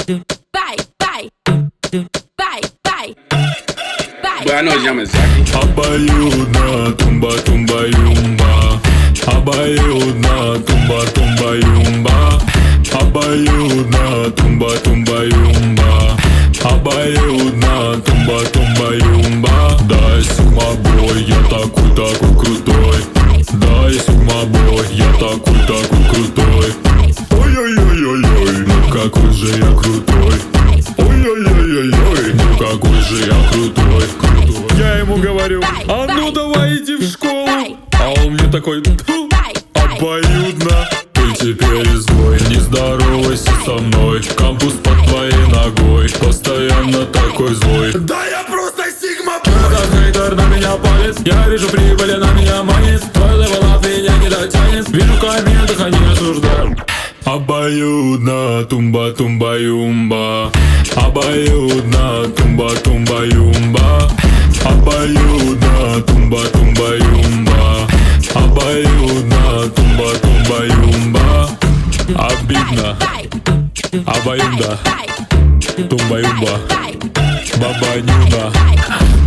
Bueno, llama Zaki. Обоюдно, тумба-тумба-юмба. Обоюдно, тумба-тумба-юмба. Обоюдно, тумба-тумба-юмба. Обоюдно, тумба-тумба-юмба. Дай сигма-бой, я такой крутой. Дай сигма-бой, я такой крутой. Ой-ой-ой-ой-ой, ну какой же я крутой. Ой-ой-ой-ой-ой, ну какой же я крутой. Я ему говорю: а ну давай иди в школу. А он мне такой: «Тьфу, обоюдно. Ты теперь изгой, не здоровайся со мной. Кампус под твоей ногой, постоянно такой злой. Да я просто сигма. Этот хейтер на меня палец. Я вижу прибыль, на меня манит. Твой левел от меня не дотянет. Вижу в комментах, они осуждают. Обоюдно, тумба-тумба-юмба. Обоюдно, тумба-тумба-юмба. Обоюдно, тумба-тумба-юмба. Обоюдно, тумба-тумба-юмба. Обидно. Обоюдно. Тумба-юмба. Баба-нюна.